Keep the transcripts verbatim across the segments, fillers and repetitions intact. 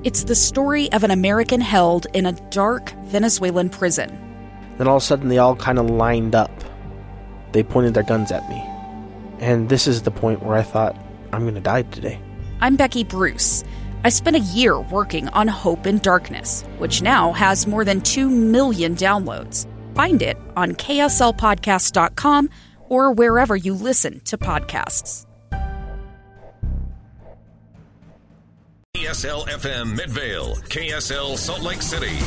It's the story of an American held in a dark Venezuelan prison. Then all of a sudden they all kind of lined up. They pointed their guns at me. And this is the point where I thought, I'm going to die today. I'm Becky Bruce. I spent a year working on Hope in Darkness, which now has more than two million downloads. Find it on K S L podcast dot com or wherever you listen to podcasts. K S L F M Midvale, K S L Salt Lake City.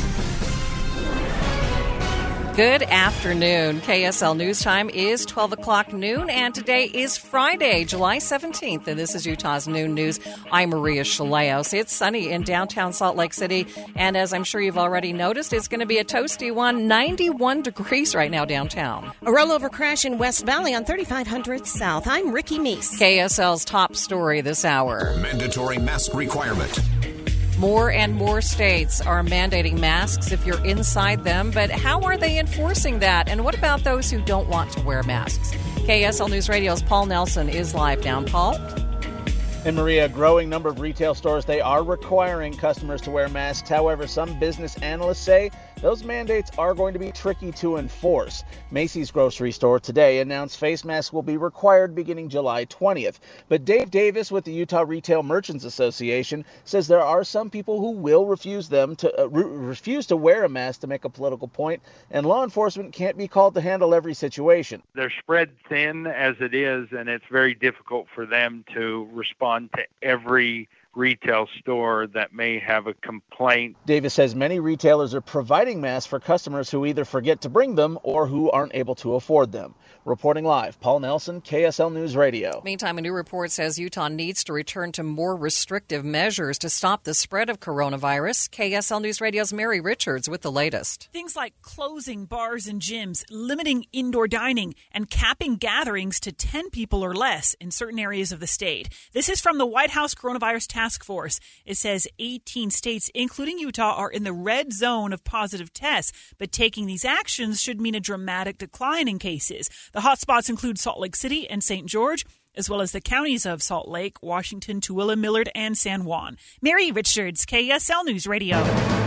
Good afternoon. K S L News Time is twelve o'clock noon, and today is Friday, July seventeenth, and this is Utah's Noon News. I'm Maria Chaleos. It's sunny in downtown Salt Lake City, and as I'm sure you've already noticed, it's going to be a toasty one, ninety-one degrees right now downtown. A rollover crash in West Valley on thirty-five hundred South. I'm Ricky Meese. K S L's top story this hour. Mandatory mask requirement. More and more states are mandating masks if you're inside them, but how are they enforcing that? And what about those who don't want to wear masks? K S L News Radio's Paul Nelson is live down. Paul? And Maria, a growing number of retail stores, they are requiring customers to wear masks. However, some business analysts say those mandates are going to be tricky to enforce. Macy's grocery store today announced face masks will be required beginning July twentieth. But Dave Davis with the Utah Retail Merchants Association says there are some people who will refuse them to uh, re- refuse to wear a mask to make a political point, and law enforcement can't be called to handle every situation. They're spread thin as it is, and it's very difficult for them to respond to every retail store that may have a complaint. Davis says many retailers are providing masks for customers who either forget to bring them or who aren't able to afford them. Reporting live, Paul Nelson, K S L News Radio. Meantime, a new report says Utah needs to return to more restrictive measures to stop the spread of coronavirus. K S L News Radio's Mary Richards with the latest. Things like closing bars and gyms, limiting indoor dining, and capping gatherings to ten people or less in certain areas of the state. This is from the White House Coronavirus Task Force. It says eighteen states, including Utah, are in the red zone of positive tests, but taking these actions should mean a dramatic decline in cases. The hotspots include Salt Lake City and Saint George, as well as the counties of Salt Lake, Washington, Tooele, Millard, and San Juan. Mary Richards, K S L News Radio.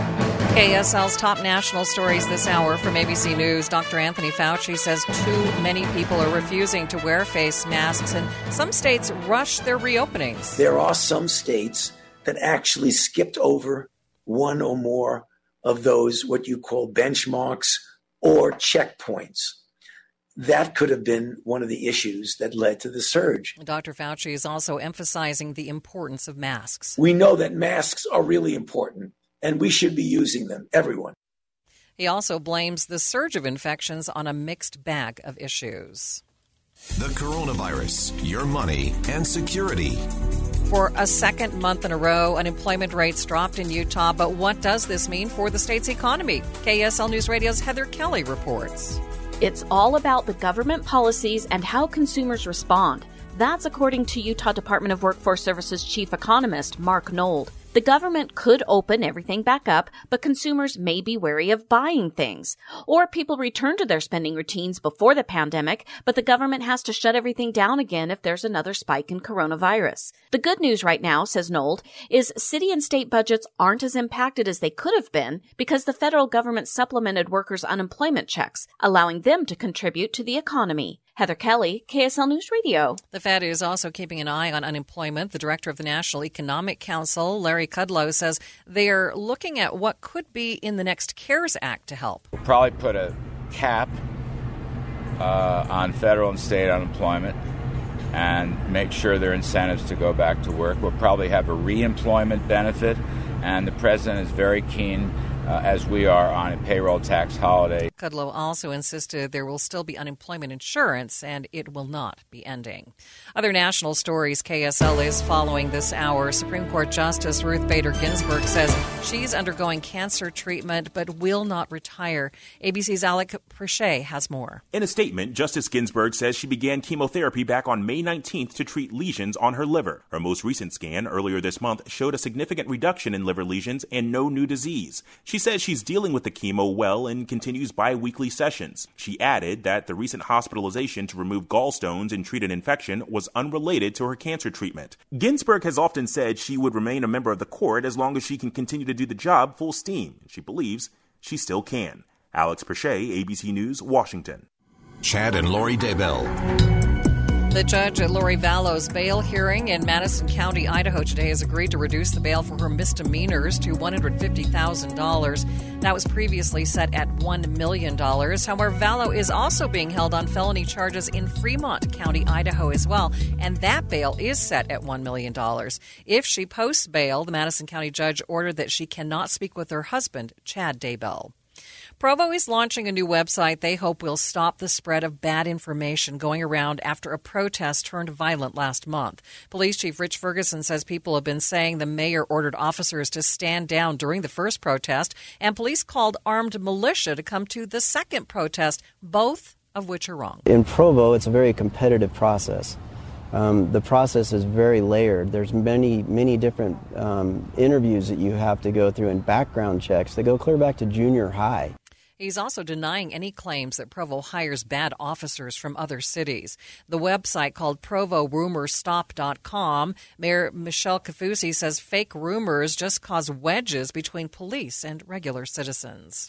K S L's top national stories this hour from A B C News. Doctor Anthony Fauci says too many people are refusing to wear face masks, and some states rush their reopenings. There are some states that actually skipped over one or more of those, what you call benchmarks or checkpoints. That could have been one of the issues that led to the surge. Doctor Fauci is also emphasizing the importance of masks. We know that masks are really important, and we should be using them, everyone. He also blames the surge of infections on a mixed bag of issues. The coronavirus, your money, and security. For a second month in a row, unemployment rates dropped in Utah, but what does this mean for the state's economy? K S L News Radio's Heather Kelly reports. It's all about the government policies and how consumers respond. That's according to Utah Department of Workforce Services chief economist Mark Nold. The government could open everything back up, but consumers may be wary of buying things. Or people return to their spending routines before the pandemic, but the government has to shut everything down again if there's another spike in coronavirus. The good news right now, says Nold, is city and state budgets aren't as impacted as they could have been because the federal government supplemented workers' unemployment checks, allowing them to contribute to the economy. Heather Kelly, K S L News Radio. The Fed is also keeping an eye on unemployment. The director of the National Economic Council, Larry Kudlow, says they are looking at what could be in the next CARES Act to help. We'll probably put a cap uh, on federal and state unemployment and make sure there are incentives to go back to work. We'll probably have a reemployment benefit, and the president is very keen, Uh, as we are, on a payroll tax holiday. Kudlow also insisted there will still be unemployment insurance and it will not be ending. Other national stories K S L is following this hour. Supreme Court Justice Ruth Bader Ginsburg says she's undergoing cancer treatment but will not retire. A B C's Alec Perche has more. In a statement, Justice Ginsburg says she began chemotherapy back on May nineteenth to treat lesions on her liver. Her most recent scan earlier this month showed a significant reduction in liver lesions and no new disease. She She says she's dealing with the chemo well and continues bi-weekly sessions. She added that the recent hospitalization to remove gallstones and treat an infection was unrelated to her cancer treatment. Ginsburg has often said she would remain a member of the court as long as she can continue to do the job full steam. She believes she still can. Alex Perche, A B C News, Washington. Chad and Lori Daybell. The judge at Lori Vallow's bail hearing in Madison County, Idaho today has agreed to reduce the bail for her misdemeanors to one hundred fifty thousand dollars. That was previously set at one million dollars. However, Vallow is also being held on felony charges in Fremont County, Idaho as well, and that bail is set at one million dollars. If she posts bail, the Madison County judge ordered that she cannot speak with her husband, Chad Daybell. Provo is launching a new website they hope will stop the spread of bad information going around after a protest turned violent last month. Police Chief Rich Ferguson says people have been saying the mayor ordered officers to stand down during the first protest, and police called armed militia to come to the second protest, both of which are wrong. In Provo, it's a very competitive process. Um, the process is very layered. There's many, many different um, interviews that you have to go through and background checks that go clear back to junior high. He's also denying any claims that Provo hires bad officers from other cities. The website, called Provo Rumor Stop dot com, Mayor Michelle Kafusi says fake rumors just cause wedges between police and regular citizens.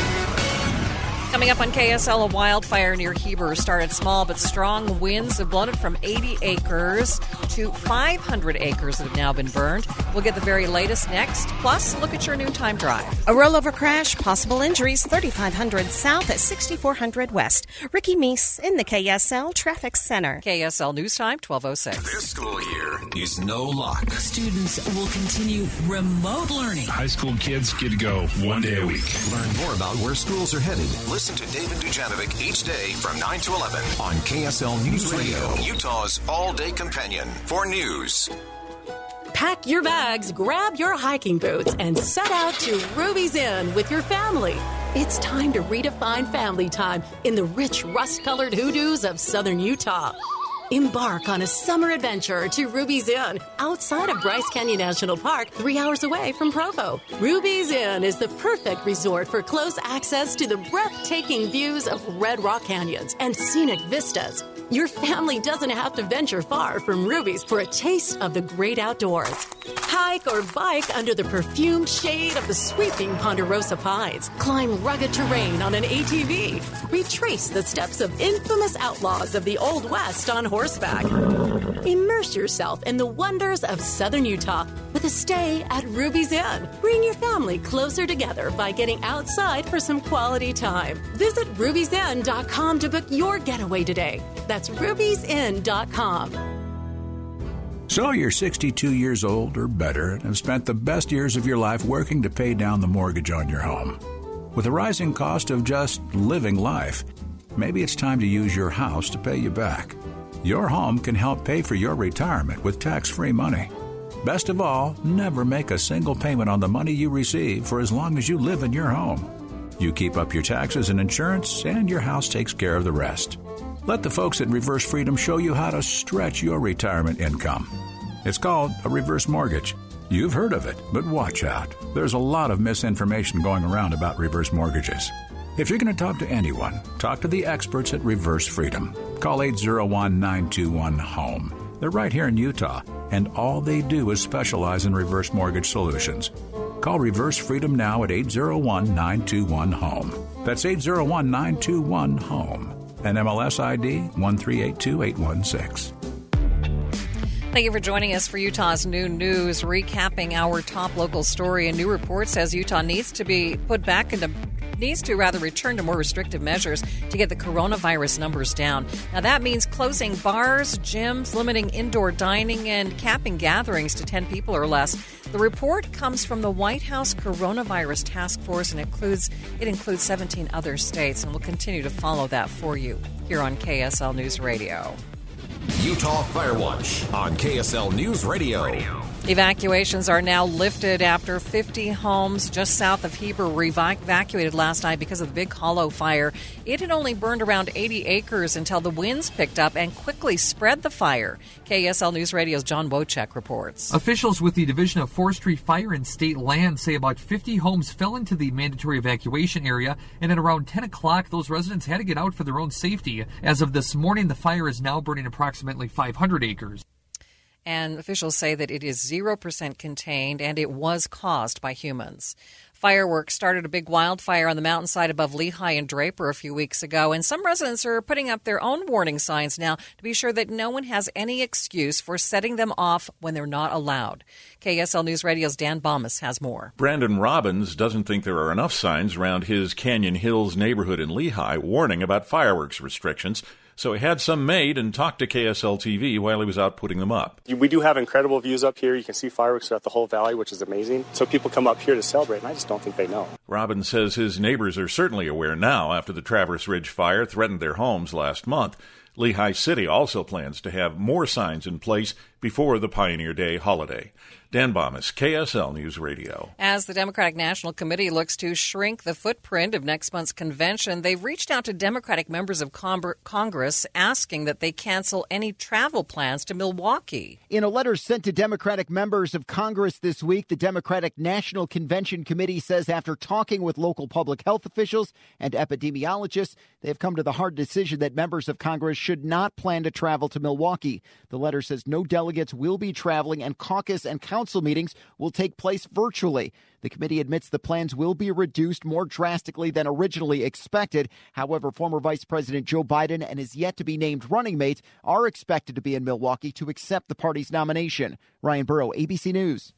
Coming up on K S L, a wildfire near Heber started small, but strong winds have blown it from eighty acres to five hundred acres that have now been burned. We'll get the very latest next. Plus, a look at your noontime drive. A rollover crash, possible injuries, thirty-five hundred south at sixty-four hundred west. Ricky Meese in the K S L Traffic Center. K S L News Time, twelve oh six. This school year is no luck. Students will continue remote learning. High school kids get to go one day a week. Learn more about where schools are headed. Listen to David Dujanovic each day from nine to eleven on K S L News Radio, Utah's all-day companion for news. Pack your bags, grab your hiking boots, and set out to Ruby's Inn with your family. It's time to redefine family time in the rich rust-colored hoodoos of southern Utah. Embark on a summer adventure to Ruby's Inn, outside of Bryce Canyon National Park, three hours away from Provo. Ruby's Inn is the perfect resort for close access to the breathtaking views of Red Rock Canyons and scenic vistas. Your family doesn't have to venture far from Ruby's for a taste of the great outdoors. Hike or bike under the perfumed shade of the sweeping Ponderosa Pines. Climb rugged terrain on an A T V. Retrace the steps of infamous outlaws of the Old West on horseback. Immerse yourself in the wonders of southern Utah with a stay at Ruby's Inn. Bring your family closer together by getting outside for some quality time. Visit ruby's inn dot com to book your getaway today. That's ruby's inn dot com. So you're sixty-two years old or better and have spent the best years of your life working to pay down the mortgage on your home. With the rising cost of just living life, maybe it's time to use your house to pay you back. Your home can help pay for your retirement with tax-free money. Best of all, never make a single payment on the money you receive for as long as you live in your home. You keep up your taxes and insurance, and your house takes care of the rest. Let the folks at Reverse Freedom show you how to stretch your retirement income. It's called a reverse mortgage. You've heard of it, but watch out. There's a lot of misinformation going around about reverse mortgages. If you're going to talk to anyone, talk to the experts at Reverse Freedom. Call eight zero one, nine two one, HOME. They're right here in Utah, and all they do is specialize in reverse mortgage solutions. Call Reverse Freedom now at eight zero one, nine two one, HOME. That's eight zero one, nine two one, HOME. And M L S I D one three eight two eight one six. Thank you for joining us for Utah's Noon News, recapping our top local story. A new report says Utah needs to be put back into needs to rather return to more restrictive measures to get the coronavirus numbers down. Now, that means closing bars, gyms, limiting indoor dining, and capping gatherings to ten people or less. The report comes from the White House Coronavirus Task Force and includes it includes seventeen other states, and we'll continue to follow that for you here on K S L News Radio. Utah Firewatch on K S L News Radio. Evacuations are now lifted after fifty homes just south of Heber were evacuated last night because of the Big Hollow fire. It had only burned around eighty acres until the winds picked up and quickly spread the fire. K S L News Radio's John Wojcik reports. Officials with the Division of Forestry, Fire, and State Land say about fifty homes fell into the mandatory evacuation area, and at around ten o'clock, those residents had to get out for their own safety. As of this morning, the fire is now burning approximately five hundred acres. And officials say that it is zero percent contained and it was caused by humans. Fireworks started a big wildfire on the mountainside above Lehigh and Draper a few weeks ago, and some residents are putting up their own warning signs now to be sure that no one has any excuse for setting them off when they're not allowed. K S L News Radio's Dan Bomas has more. Brandon Robbins doesn't think there are enough signs around his Canyon Hills neighborhood in Lehigh warning about fireworks restrictions, so he had some made and talked to K S L T V while he was out putting them up. We do have incredible views up here. You can see fireworks throughout the whole valley, which is amazing. So people come up here to celebrate, and I just don't think they know. Robbins says his neighbors are certainly aware now after the Traverse Ridge fire threatened their homes last month. Lehigh City also plans to have more signs in place before the Pioneer Day holiday. Dan Bomas, K S L News Radio. As the Democratic National Committee looks to shrink the footprint of next month's convention, they've reached out to Democratic members of Congress asking that they cancel any travel plans to Milwaukee. In a letter sent to Democratic members of Congress this week, the Democratic National Convention Committee says after talking with local public health officials and epidemiologists, they've come to the hard decision that members of Congress should not plan to travel to Milwaukee. The letter says no delegates will be traveling and caucus and council meetings will take place virtually. The committee admits the plans will be reduced more drastically than originally expected. However, former Vice President Joe Biden and his yet-to-be-named running mate are expected to be in Milwaukee to accept the party's nomination. Ryan Burrow, A B C News.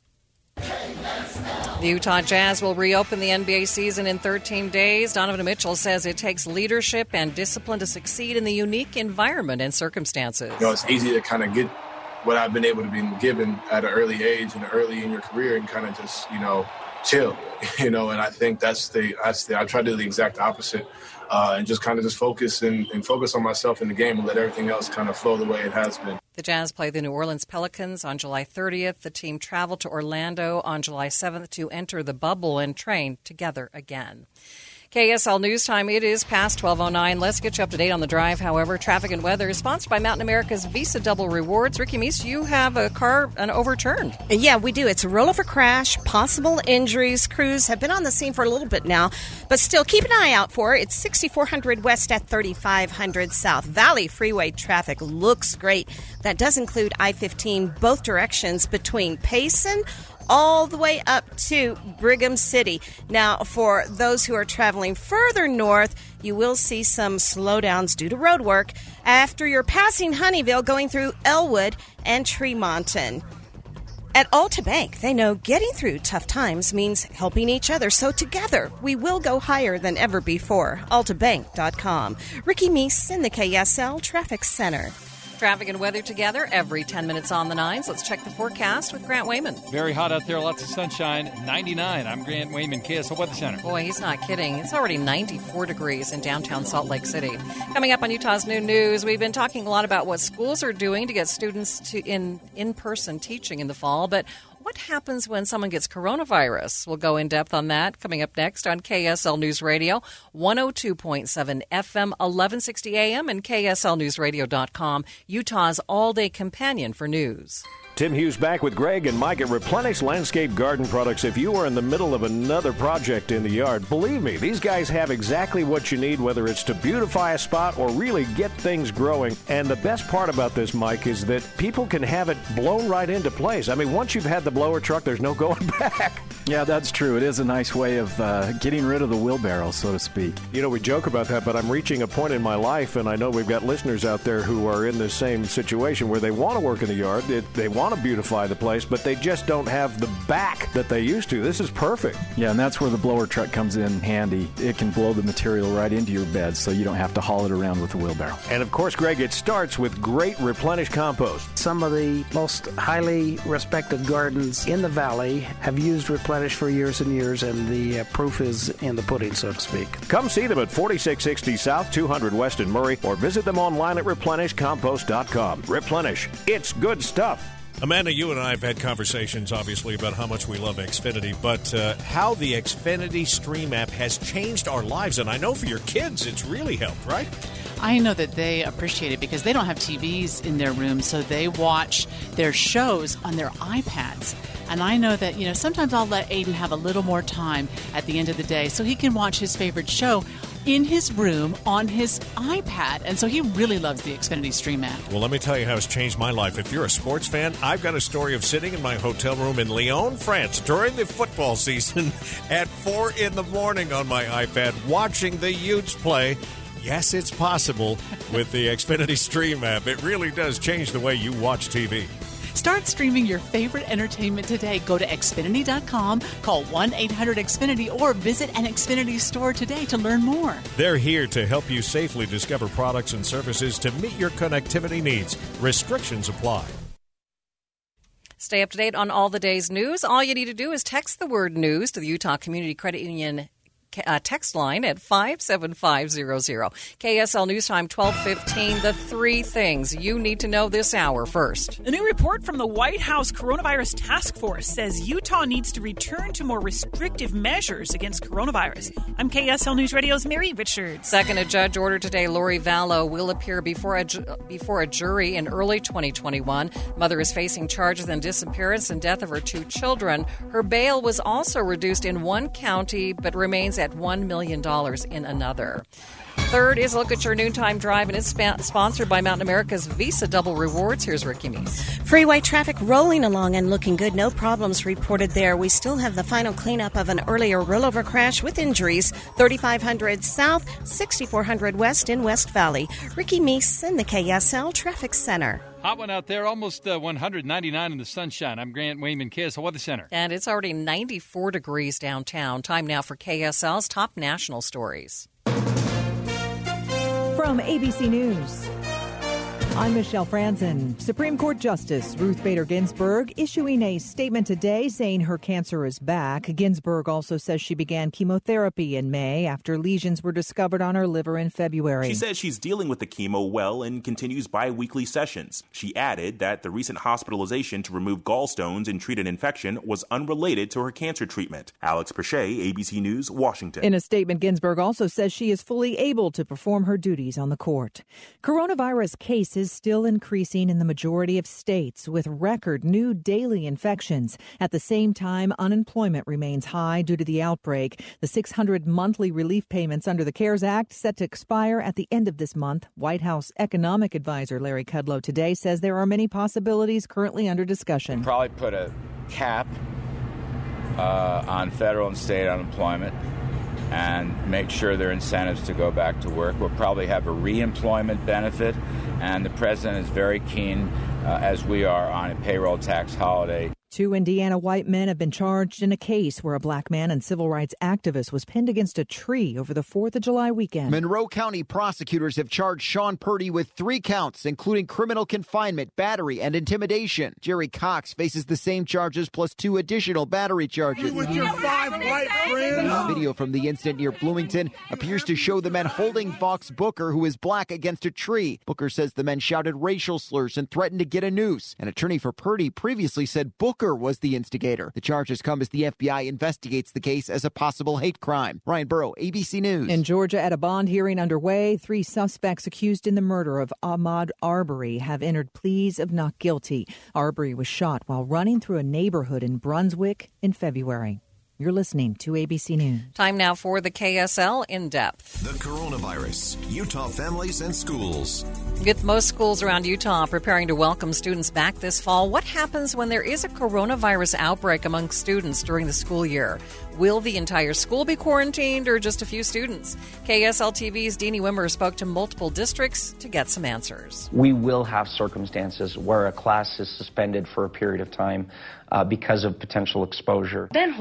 The Utah Jazz will reopen the N B A season in thirteen days. Donovan Mitchell says it takes leadership and discipline to succeed in the unique environment and circumstances. You know, it's easy to kind of get what I've been able to be given at an early age and early in your career and kind of just, you know, chill, you know, and I think that's the, that's the, I try to do the exact opposite uh, and just kind of just focus and, and focus on myself in the game and let everything else kind of flow the way it has been. The Jazz play the New Orleans Pelicans on July thirtieth. The team traveled to Orlando on July seventh to enter the bubble and train together again. K S L News Time, it is past twelve oh nine. Let's get you up to date on the drive. However, traffic and weather is sponsored by Mountain America's Visa Double Rewards. Ricky Meese, you have a car an overturned. Yeah, we do. It's a rollover crash, possible injuries. Crews have been on the scene for a little bit now, but still keep an eye out for it. It's sixty-four hundred west at thirty-five hundred south. Valley Freeway traffic looks great. That does include I fifteen both directions between Payson all the way up to Brigham City. Now, for those who are traveling further north, you will see some slowdowns due to road work after you're passing Honeyville going through Elwood and Tremonton. At Alta Bank, they know getting through tough times means helping each other, so together we will go higher than ever before. alta bank dot com. Ricky Meese in the K S L Traffic Center. Traffic and weather together every ten minutes on the nines. Let's check the forecast with Grant Wayman. Very hot out there, lots of sunshine. ninety-nine. I'm Grant Wayman, K S L Weather Center. Boy, he's not kidding. It's already ninety-four degrees in downtown Salt Lake City. Coming up on Utah's Noon News, we've been talking a lot about what schools are doing to get students to in in-person teaching in the fall, but what happens when someone gets coronavirus? We'll go in depth on that coming up next on K S L News Radio, one oh two point seven F M, eleven sixty A M, and K S L news radio dot com, Utah's all-day companion for news. Tim Hughes back with Greg and Mike at Replenish Landscape Garden Products. If you are in the middle of another project in the yard, believe me, these guys have exactly what you need, whether it's to beautify a spot or really get things growing. And the best part about this, Mike, is that people can have it blown right into place. I mean, once you've had the blower truck, there's no going back. Yeah, that's true. It is a nice way of uh, getting rid of the wheelbarrow, so to speak. You know, we joke about that, but I'm reaching a point in my life, and I know we've got listeners out there who are in the same situation where they want to work in the yard, they, they want to beautify the place, but they just don't have the back that they used to. This is perfect. Yeah, and that's where the blower truck comes in handy. It can blow the material right into your bed, so you don't have to haul it around with the wheelbarrow. And of course, Greg, it starts with great Replenish compost. Some of the most highly respected gardens in the valley have used Replenish for years and years, and the uh, proof is in the pudding, so to speak. Come see them at forty-six sixty South, two hundred West in Murray, or visit them online at replenish compost dot com. Replenish, it's good stuff. Amanda, you and I have had conversations, obviously, about how much we love Xfinity, but uh, how the Xfinity Stream app has changed our lives. And I know for your kids, it's really helped, right? I know that they appreciate it because they don't have T Vs in their rooms, so they watch their shows on their iPads. And I know that, you know, sometimes I'll let Aiden have a little more time at the end of the day so he can watch his favorite show in his room on his iPad. And so he really loves the Xfinity Stream app. Well, let me tell you how it's changed my life. If you're a sports fan, I've got a story of sitting in my hotel room in Lyon, France during the football season at four in the morning on my iPad watching the Utes play. Yes, it's possible with the Xfinity Stream app. It really does change the way you watch T V. Start streaming your favorite entertainment today. Go to Xfinity dot com, call one eight hundred X Finity, or visit an Xfinity store today to learn more. They're here to help you safely discover products and services to meet your connectivity needs. Restrictions apply. Stay up to date on all the day's news. All you need to do is text the word news to the Utah Community Credit Union Uh, text line at five seven five zero zero. K S L News Time twelve fifteen. The three things you need to know this hour first. A new report from the White House Coronavirus Task Force says Utah needs to return to more restrictive measures against coronavirus. I'm K S L News Radio's Mary Richards. Second, a judge ordered today Lori Vallow will appear before a, ju- before a jury in early twenty twenty-one. Mother is facing charges in disappearance and death of her two children. Her bail was also reduced in one county but remains at one million dollars in another. Third is a look at your noontime drive, and it's sp- sponsored by Mountain America's Visa Double Rewards. Here's Ricky Meese. Freeway traffic rolling along and looking good. No problems reported there. We still have the final cleanup of an earlier rollover crash with injuries. thirty-five hundred south, sixty-four hundred west in West Valley. Ricky Meese in the K S L Traffic Center. Hot one out there, almost uh, one hundred ninety-nine in the sunshine. I'm Grant Wayman, K S L Weather Center. And it's already ninety-four degrees downtown. Time now for K S L's top national stories. From A B C News, I'm Michelle Franzen. Supreme Court Justice Ruth Bader Ginsburg issuing a statement today saying her cancer is back. Ginsburg also says she began chemotherapy in May after lesions were discovered on her liver in February. She says she's dealing with the chemo well and continues bi-weekly sessions. She added that the recent hospitalization to remove gallstones and treat an infection was unrelated to her cancer treatment. Alex Perche, A B C News, Washington. In a statement, Ginsburg also says she is fully able to perform her duties on the court. Coronavirus cases still increasing in the majority of states with record new daily infections. At the same time, unemployment remains high due to the outbreak. The six hundred monthly relief payments under the CARES Act set to expire at the end of this month. White House economic advisor Larry Kudlow today says there are many possibilities currently under discussion. Probably put a cap uh, on federal and state unemployment and make sure there are incentives to go back to work. We'll probably have a re-employment benefit, and the president is very keen, uh, as we are, on a payroll tax holiday. Two Indiana white men have been charged in a case where a black man and civil rights activist was pinned against a tree over the fourth of July weekend. Monroe County prosecutors have charged Sean Purdy with three counts, including criminal confinement, battery, and intimidation. Jerry Cox faces the same charges plus two additional battery charges. With your five white friends. Video from the incident near Bloomington appears to show the men holding Vox Booker, who is black, against a tree. Booker says the men shouted racial slurs and threatened to get a noose. An attorney for Purdy previously said Booker was the instigator. The charges come as the F B I investigates the case as a possible hate crime. Ryan Burrow, A B C News. In Georgia, at a bond hearing underway, three suspects accused in the murder of Ahmaud Arbery have entered pleas of not guilty. Arbery was shot while running through a neighborhood in Brunswick in February. You're listening to A B C News. Time now for the K S L In Depth. The coronavirus, Utah families and schools. With most schools around Utah preparing to welcome students back this fall, what happens when there is a coronavirus outbreak among students during the school year? Will the entire school be quarantined or just a few students? K S L T V's Deanie Wimmer spoke to multiple districts to get some answers. We will have circumstances where a class is suspended for a period of time uh, because of potential exposure. Ben Horsley is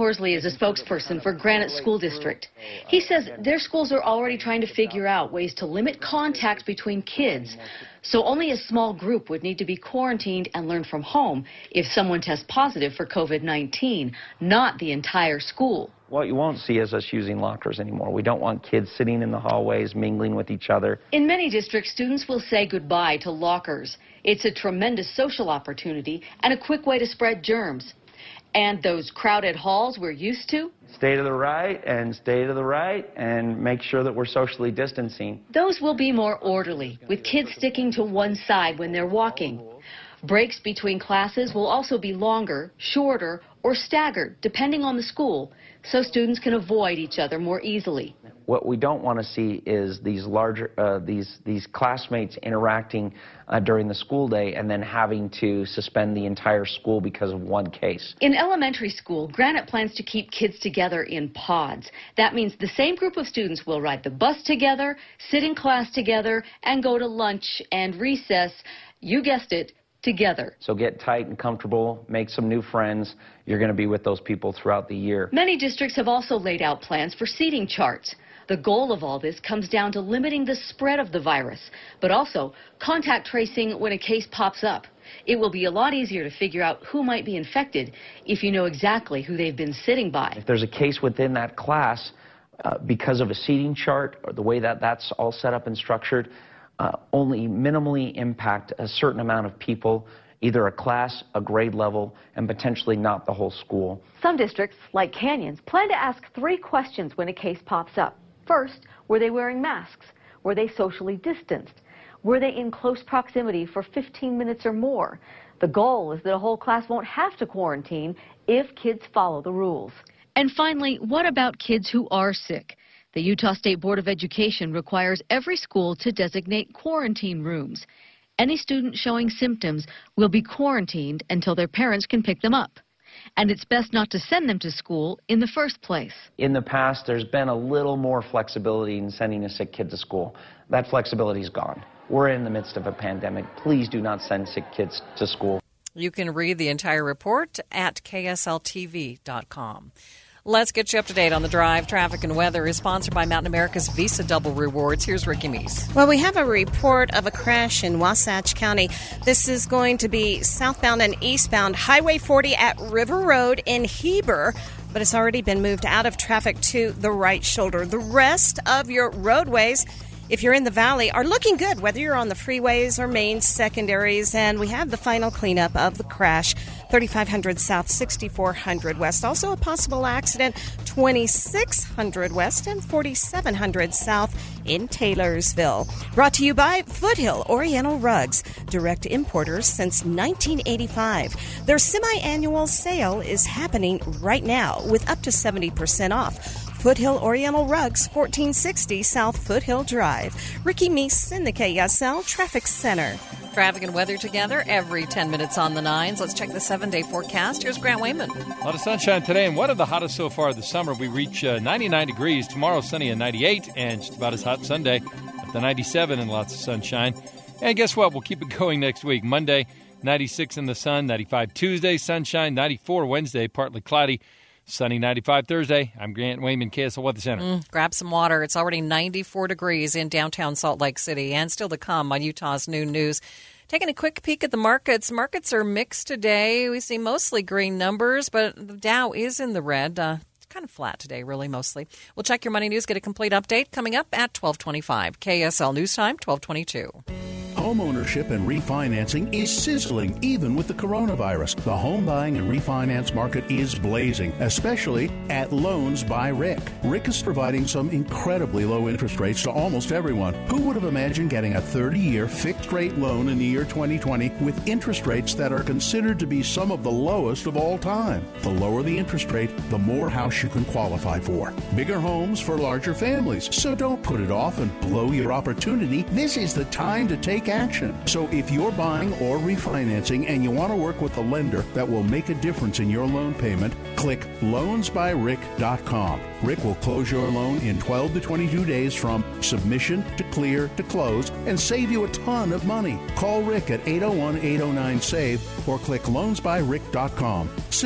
a spokesperson for Granite School District. He says their schools are already trying to figure out ways to limit contact between kids, so only a small group would need to be quarantined and learn from home if someone tests positive for COVID nineteen, not the entire school. What you won't see is us using lockers anymore. We don't want kids sitting in the hallways, mingling with each other. In many districts, students will say goodbye to lockers. It's a tremendous social opportunity and a quick way to spread germs. And those crowded halls we're used to? Stay to the right and stay to the right and make sure that we're socially distancing. Those will be more orderly, with kids sticking to one side when they're walking. Breaks between classes will also be longer, shorter, or staggered, depending on the school, so students can avoid each other more easily. What we don't want to see is these larger, uh, these these classmates interacting uh, during the school day and then having to suspend the entire school because of one case. In elementary school, Granite plans to keep kids together in pods. That means the same group of students will ride the bus together, sit in class together, and go to lunch and recess, you guessed it, together. So get tight and comfortable, make some new friends. You're going to be with those people throughout the year. Many districts have also laid out plans for seating charts. The goal of all this comes down to limiting the spread of the virus, but also contact tracing when a case pops up. It will be a lot easier to figure out who might be infected if you know exactly who they've been sitting by. If there's a case within that class, uh, because of a seating chart or the way that that's all set up and structured, uh, only minimally impact a certain amount of people, either a class, a grade level, and potentially not the whole school. Some districts, like Canyons, plan to ask three questions when a case pops up. First, were they wearing masks? Were they socially distanced? Were they in close proximity for fifteen minutes or more? The goal is that a whole class won't have to quarantine if kids follow the rules. And finally, what about kids who are sick? The Utah State Board of Education requires every school to designate quarantine rooms. Any student showing symptoms will be quarantined until their parents can pick them up. And it's best not to send them to school in the first place. In the past, there's been a little more flexibility in sending a sick kid to school. That flexibility is gone. We're in the midst of a pandemic. Please do not send sick kids to school. You can read the entire report at K S L T V dot com. Let's get you up to date on the drive. Traffic and weather is sponsored by Mountain America's Visa Double Rewards. Here's Ricky Meese. Well, we have a report of a crash in Wasatch County. This is going to be southbound and eastbound Highway forty at River Road in Heber, but it's already been moved out of traffic to the right shoulder. The rest of your roadways, if you're in the valley, are looking good, whether you're on the freeways or main secondaries. And we have the final cleanup of the crash, thirty-five hundred south, sixty-four hundred west. Also a possible accident, twenty-six hundred west and forty-seven hundred south in Taylorsville. Brought to you by Foothill Oriental Rugs, direct importers since nineteen eighty-five. Their semi-annual sale is happening right now with up to seventy percent off. Foothill Oriental Rugs, fourteen sixty South Foothill Drive. Ricky Meese in the K S L Traffic Center. Traffic and weather together every ten minutes on the nines. Let's check the seven-day forecast. Here's Grant Wayman. A lot of sunshine today, and one of the hottest so far this summer. We reach uh, ninety-nine degrees. Tomorrow, sunny and ninety-eight, and just about as hot Sunday up to ninety-seven and lots of sunshine. And guess what? We'll keep it going next week. Monday, ninety-six in the sun, ninety-five Tuesday, sunshine, ninety-four Wednesday, partly cloudy. Sunny ninety-five Thursday. I'm Grant Wayman, K S L Weather Center. Mm, grab some water. It's already ninety-four degrees in downtown Salt Lake City, and still to come on Utah's Noon News. Taking a quick peek at the markets. Markets are mixed today. We see mostly green numbers, but the Dow is in the red. Uh, it's kind of flat today, really, mostly. We'll check your money news, get a complete update coming up at twelve twenty-five. K S L News Time, twelve twenty-two. Homeownership and refinancing is sizzling even with the coronavirus. The home buying and refinance market is blazing, especially at Loans by Rick. Rick is providing some incredibly low interest rates to almost everyone. Who would have imagined getting a thirty-year fixed-rate loan in the year twenty twenty with interest rates that are considered to be some of the lowest of all time? The lower the interest rate, the more house you can qualify for. Bigger homes for larger families. So don't put it off and blow your opportunity. This is the time to take action. So if you're buying or refinancing and you want to work with a lender that will make a difference in your loan payment, click loans by rick dot com. Rick will close your loan in twelve to twenty-two days from submission to clear to close and save you a ton of money. Call Rick at eight oh one, eight oh nine, SAVE or click loans by rick dot com. Simple,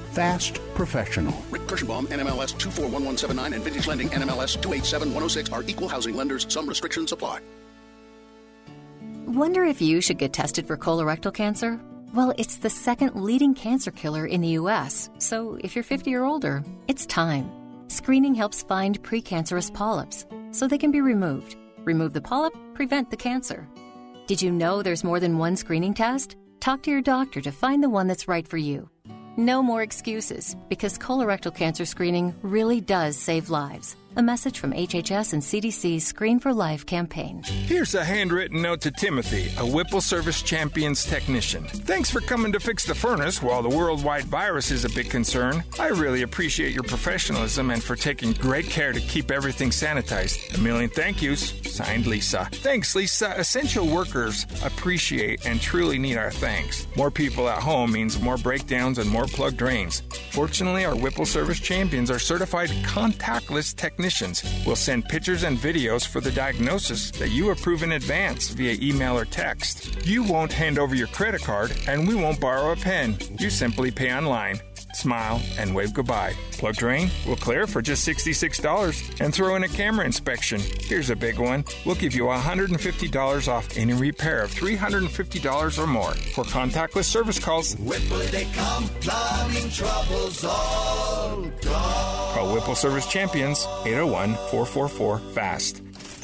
Fast Professional. Rick Kirschenbaum, N M L S two four one one seven nine, and Vintage Lending, N M L S two eight seven one oh six are equal housing lenders. Some restrictions apply. Wonder if you should get tested for colorectal cancer? Well, it's the second leading cancer killer in the U S, so if you're fifty or older, it's time. Screening helps find precancerous polyps, so they can be removed. Remove the polyp, prevent the cancer. Did you know there's more than one screening test? Talk to your doctor to find the one that's right for you. No more excuses, because colorectal cancer screening really does save lives. A message from H H S and C D C's Screen for Life campaign. Here's a handwritten note to Timothy, a Whipple Service Champions technician. Thanks for coming to fix the furnace while the worldwide virus is a big concern. I really appreciate your professionalism and for taking great care to keep everything sanitized. A million thank yous. Signed, Lisa. Thanks, Lisa. Essential workers appreciate and truly need our thanks. More people at home means more breakdowns and more plugged drains. Fortunately, our Whipple Service Champions are certified contactless technicians. We'll send pictures and videos for the diagnosis that you approve in advance via email or text. You won't hand over your credit card, and we won't borrow a pen. You simply pay online, smile, and wave goodbye. Plug drain? We'll clear for just sixty-six dollars and throw in a camera inspection. Here's a big one. We'll give you one hundred fifty dollars off any repair of three hundred fifty dollars or more. For contactless service calls, Whipple they come, plumbing troubles all gone. Call Whipple Service Champions, eight oh one, four four four, FAST.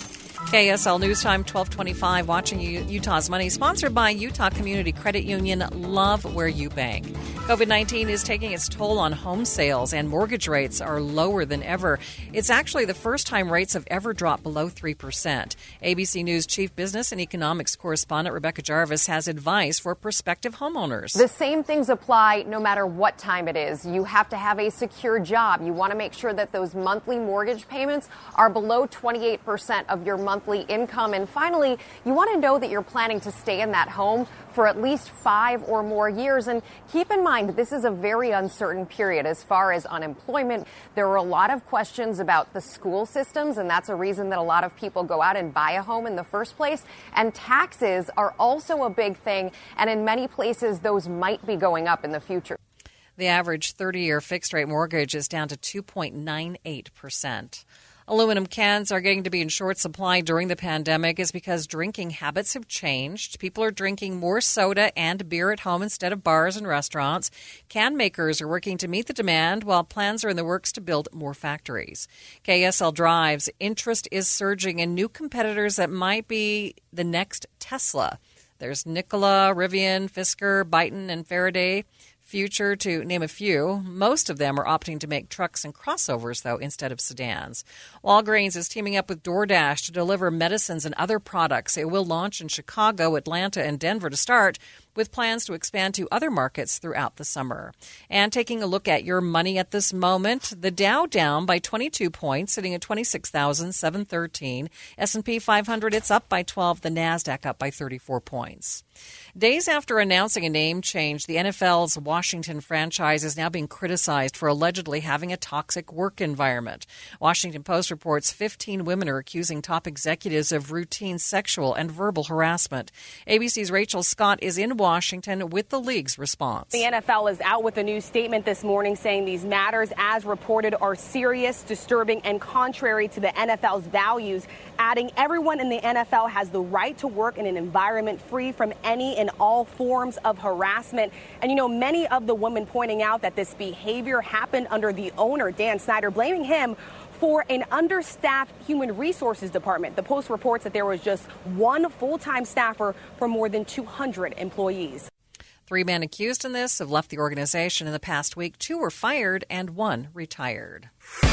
K S L News Time, twelve twenty-five, watching Utah's Money, sponsored by Utah Community Credit Union. Love where you bank. COVID nineteen is taking its toll on home sales, and mortgage rates are lower than ever. It's actually the first time rates have ever dropped below three percent. A B C News Chief Business and Economics Correspondent Rebecca Jarvis has advice for prospective homeowners. The same things apply no matter what time it is. You have to have a secure job. You want to make sure that those monthly mortgage payments are below twenty-eight percent of your monthly income. And finally, you want to know that you're planning to stay in that home for at least five or more years. And keep in mind, this is a very uncertain period as far as unemployment. There are a lot of questions about the school systems, and that's a reason that a lot of people go out and buy a home in the first place. And taxes are also a big thing, and in many places, those might be going up in the future. The average thirty-year fixed-rate mortgage is down to two point nine eight percent. Aluminum cans are getting to be in short supply during the pandemic is because drinking habits have changed. People are drinking more soda and beer at home instead of bars and restaurants. Can makers are working to meet the demand, while plans are in the works to build more factories. K S L Drive's interest is surging in new competitors that might be the next Tesla. There's Nikola, Rivian, Fisker, Byton, and Faraday Future, to name a few. Most of them are opting to make trucks and crossovers, though, instead of sedans. Walgreens is teaming up with DoorDash to deliver medicines and other products. It will launch in Chicago, Atlanta, and Denver to start, with plans to expand to other markets throughout the summer. And taking a look at your money at this moment, the Dow down by twenty-two points, sitting at twenty-six thousand seven hundred thirteen. S and P five hundred, it's up by twelve. The NASDAQ up by thirty-four points. Days after announcing a name change, the N F L's Washington franchise is now being criticized for allegedly having a toxic work environment. Washington Post reports fifteen women are accusing top executives of routine sexual and verbal harassment. A B C's Rachel Scott is in Washington with the league's response. The N F L is out with a new statement this morning saying these matters, as reported, are serious, disturbing, and contrary to the N F L's values, adding everyone in the N F L has the right to work in an environment free from any and all forms of harassment. And, you know, many of the women pointing out that this behavior happened under the owner, Dan Snyder, blaming him for an understaffed human resources department. The Post reports that there was just one full-time staffer for more than two hundred employees. Three men accused in this have left the organization in the past week. Two were fired and one retired.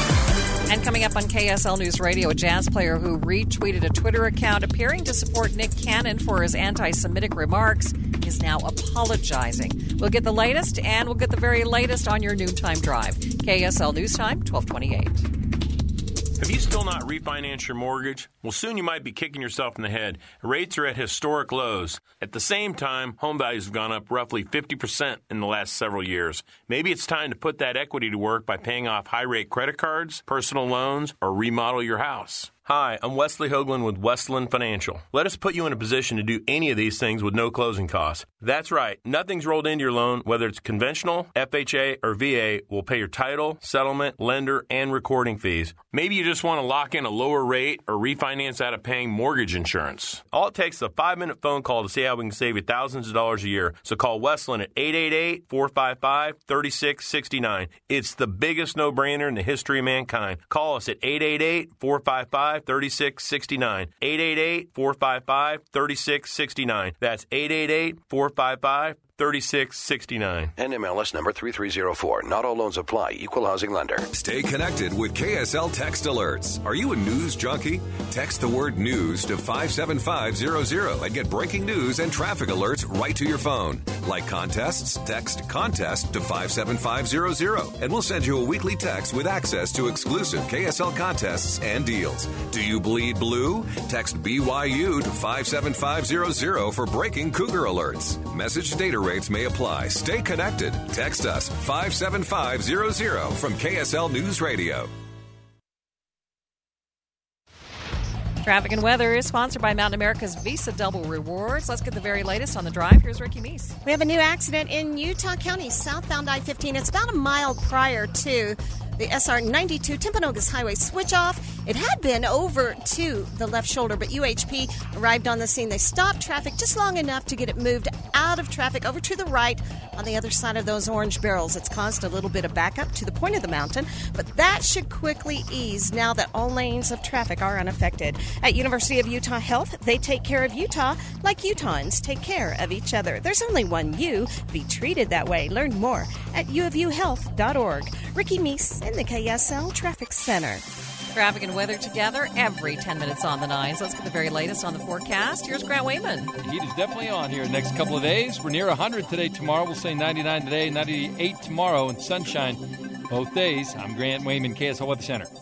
And coming up on K S L News Radio, a jazz player who retweeted a Twitter account appearing to support Nick Cannon for his anti-Semitic remarks is now apologizing. We'll get the latest, and we'll get the very latest on your noontime drive. K S L News Time, twelve twenty-eight. Have you still not refinanced your mortgage? Well, soon you might be kicking yourself in the head. Rates are at historic lows. At the same time, home values have gone up roughly fifty percent in the last several years. Maybe it's time to put that equity to work by paying off high-rate credit cards, personal loans, or remodel your house. Hi, I'm Wesley Hoagland with Westland Financial. Let us put you in a position to do any of these things with no closing costs. That's right. Nothing's rolled into your loan, whether it's conventional, F H A, or V A, will pay your title, settlement, lender, and recording fees. Maybe you just want to lock in a lower rate or refinance out of paying mortgage insurance. All it takes is a five-minute phone call to see how we can save you thousands of dollars a year. So call Westland at eight eight eight, four five five, three six six nine. It's the biggest no-brainer in the history of mankind. Call us at eight eight eight, four five five, three six six nine. eight eight eight, four five five, three six six nine. That's eight eight eight, four five five, three six six nine. N M L S number three three zero four. Not all loans apply. Equal housing lender. Stay connected with K S L Text Alerts. Are you a news junkie? Text the word news to five seven five zero zero and get breaking news and traffic alerts right to your phone. Like contests, text contest to five seven five zero zero and we'll send you a weekly text with access to exclusive K S L contests and deals. Do you bleed blue? Text B Y U to five seven five zero zero for breaking Cougar alerts. Message data rates may apply. Stay connected. Text us five seven five zero zero from K S L News Radio. Traffic and weather is sponsored by Mountain America's Visa Double Rewards. Let's get the very latest on the drive. Here's Ricky Meese. We have a new accident in Utah County, southbound I fifteen. It's about a mile prior to the S R ninety-two Timpanogos Highway switch off. It had been over to the left shoulder, but U H P arrived on the scene. They stopped traffic just long enough to get it moved out of traffic over to the right on the other side of those orange barrels. It's caused a little bit of backup to the point of the mountain, but that should quickly ease now that all lanes of traffic are unaffected. At University of Utah Health, they take care of Utah like Utahns take care of each other. There's only one you. Be treated that way. Learn more at u of u health dot org. Ricky Meese in the K S L Traffic Center. Traffic and weather together every ten minutes on the nines. Let's get the very latest on the forecast. Here's Grant Wayman. The heat is definitely on here the next couple of days. We're near one hundred today, tomorrow. We'll say ninety-nine today, ninety-eight tomorrow, and sunshine both days. I'm Grant Wayman, K S L Weather Center.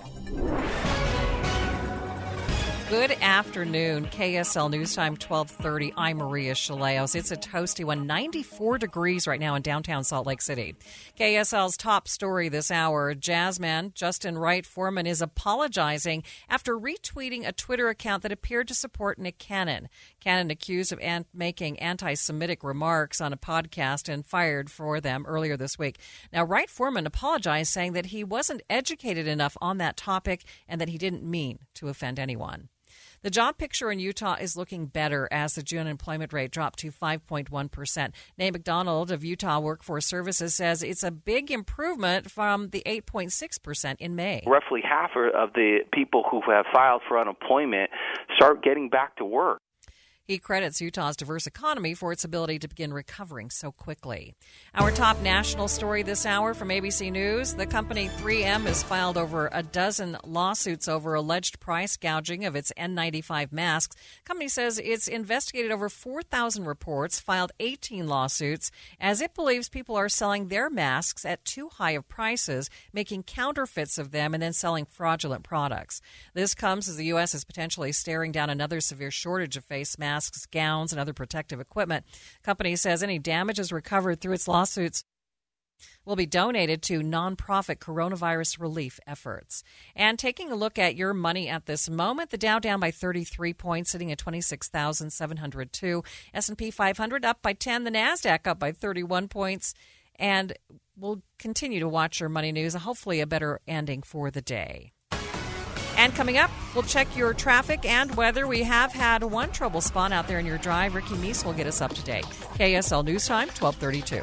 Good afternoon. K S L News Time, twelve thirty. I'm Maria Chaleos. It's a toasty one, ninety-four degrees right now in downtown Salt Lake City. K S L's top story this hour, jazzman Justin Wright Foreman is apologizing after retweeting a Twitter account that appeared to support Nick Cannon. Cannon accused of an- making anti-Semitic remarks on a podcast and fired for them earlier this week. Now, Wright Foreman apologized, saying that he wasn't educated enough on that topic and that he didn't mean to offend anyone. The job picture in Utah is looking better as the June employment rate dropped to five point one percent. Nate McDonald of Utah Workforce Services says it's a big improvement from the eight point six percent in May. Roughly half of the people who have filed for unemployment start getting back to work. He credits Utah's diverse economy for its ability to begin recovering so quickly. Our top national story this hour from A B C News. The company three M has filed over a dozen lawsuits over alleged price gouging of its N ninety-five masks. The company says it's investigated over four thousand reports, filed eighteen lawsuits, as it believes people are selling their masks at too high of prices, making counterfeits of them, and then selling fraudulent products. This comes as the U S is potentially staring down another severe shortage of face masks. Masks, gowns, and other protective equipment. Company says any damages recovered through its lawsuits will be donated to nonprofit coronavirus relief efforts. And taking a look at your money at this moment, the Dow down by thirty-three points, sitting at twenty-six thousand seven hundred two. S and P five hundred up by ten. The NASDAQ up by thirty-one points. And we'll continue to watch your money news, and hopefully a better ending for the day. And coming up, we'll check your traffic and weather. We have had one trouble spot out there in your drive. Ricky Meese will get us up to date. K S L News Time, twelve thirty-two.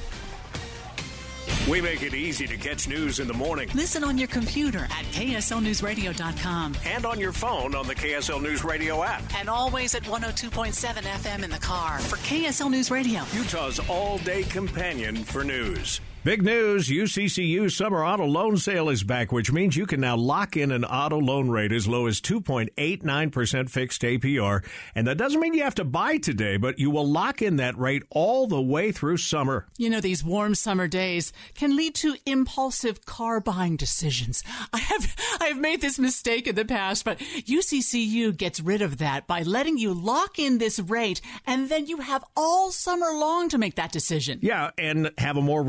We make it easy to catch news in the morning. Listen on your computer at K S L news radio dot com. And on your phone on the K S L News Radio app. And always at one oh two point seven F M in the car for K S L News Radio. Utah's all-day companion for news. Big news, U C C U summer auto loan sale is back, which means you can now lock in an auto loan rate as low as two point eight nine percent fixed A P R. And that doesn't mean you have to buy today, but you will lock in that rate all the way through summer. You know, these warm summer days can lead to impulsive car buying decisions. I have I have made this mistake in the past, but U C C U gets rid of that by letting you lock in this rate, and then you have all summer long to make that decision. Yeah, and have a more relaxed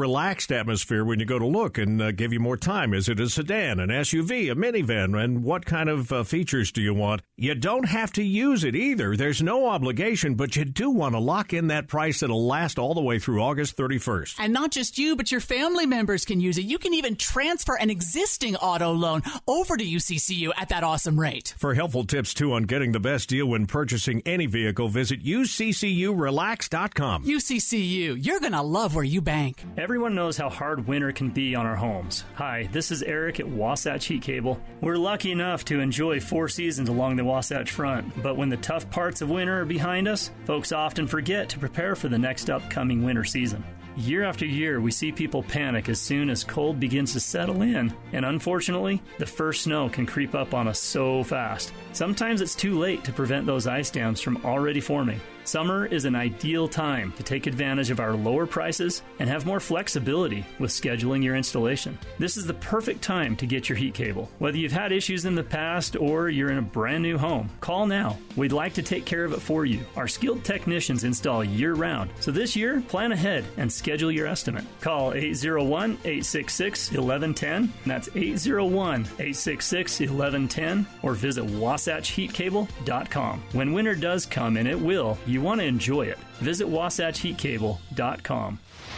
relaxed atmosphere when you go to look and uh, give you more time? Is it a sedan, an S U V, a minivan, and what kind of uh, features do you want? You don't have to use it either. There's no obligation, but you do want to lock in that price that'll last all the way through August thirty-first. And not just you, but your family members can use it. You can even transfer an existing auto loan over to U C C U at that awesome rate. For helpful tips, too, on getting the best deal when purchasing any vehicle, visit U C C U relax dot com. U C C U, you're going to love where you bank. Everyone knows how hard winter can be on our homes. Hi, this is Eric at Wasatch Heat Cable. We're lucky enough to enjoy four seasons along the Wasatch Front, but when the tough parts of winter are behind us, folks often forget to prepare for the next upcoming winter season. Year after year, we see people panic as soon as cold begins to settle in, and unfortunately, the first snow can creep up on us so fast. Sometimes it's too late to prevent those ice dams from already forming. Summer is an ideal time to take advantage of our lower prices and have more flexibility with scheduling your installation. This is the perfect time to get your heat cable. Whether you've had issues in the past or you're in a brand new home, call now. We'd like to take care of it for you. Our skilled technicians install year-round, so this year, plan ahead and schedule your estimate. Call eight oh one, eight six six, one one one zero, that's eight oh one, eight six six, one one one zero, or visit wasatch heat cable dot com. When winter does come, and it will, you want to enjoy it. Visit wasatch heat cable dot com.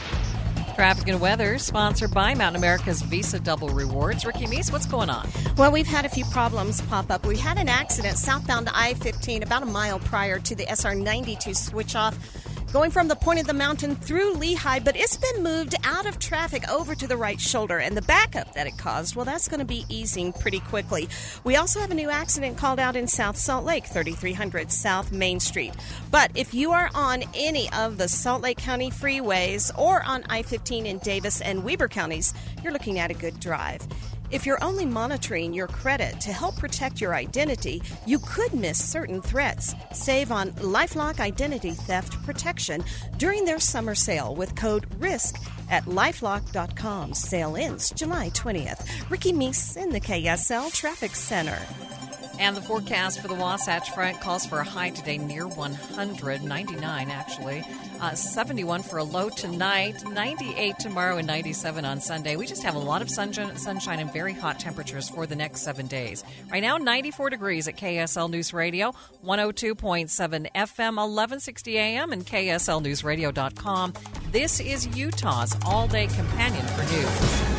Traffic and weather sponsored by Mountain America's Visa Double Rewards. Ricky Meese, what's going on? Well, we've had a few problems pop up. We had an accident southbound I fifteen about a mile prior to the S R ninety-two switch off, going from the point of the mountain through Lehigh, but it's been moved out of traffic over to the right shoulder, and the backup that it caused, well, that's going to be easing pretty quickly. We also have a new accident called out in South Salt Lake, thirty-three hundred South Main Street. But if you are on any of the Salt Lake County freeways or on I fifteen in Davis and Weber counties, you're looking at a good drive. If you're only monitoring your credit to help protect your identity, you could miss certain threats. Save on LifeLock Identity Theft Protection during their summer sale with code RISK at lifelock dot com. Sale ends July twentieth. Ricky Meese in the K S L Traffic Center. And the forecast for the Wasatch Front calls for a high today near one hundred, ninety-nine actually, uh, seventy-one for a low tonight, ninety-eight tomorrow, and ninety-seven on Sunday. We just have a lot of sunshine, sunshine and very hot temperatures for the next seven days. Right now, ninety-four degrees at K S L News Radio, one oh two point seven F M, eleven sixty A M, and K S L news radio dot com. This is Utah's all-day companion for news.